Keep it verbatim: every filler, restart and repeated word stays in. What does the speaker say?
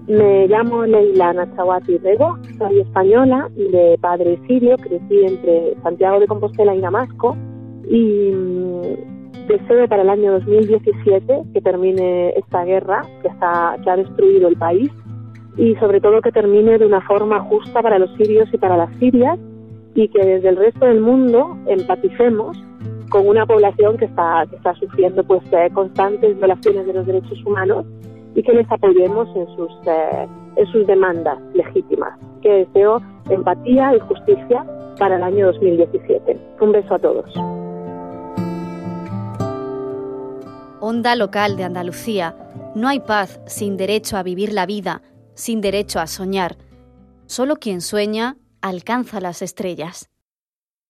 Me llamo Leila Nachawati Rego, soy española y de padre sirio, crecí entre Santiago de Compostela y Damasco y mmm, deseo para el año dos mil diecisiete que termine esta guerra que, está, que ha destruido el país y sobre todo que termine de una forma justa para los sirios y para las sirias y que desde el resto del mundo empaticemos con una población que está, que está sufriendo pues, eh, constantes violaciones de los derechos humanos y que les apoyemos en sus, eh, en sus demandas legítimas. Que deseo empatía y justicia para el año dos mil diecisiete. Un beso a todos. Onda local de Andalucía. No hay paz sin derecho a vivir la vida, sin derecho a soñar. Solo quien sueña alcanza las estrellas.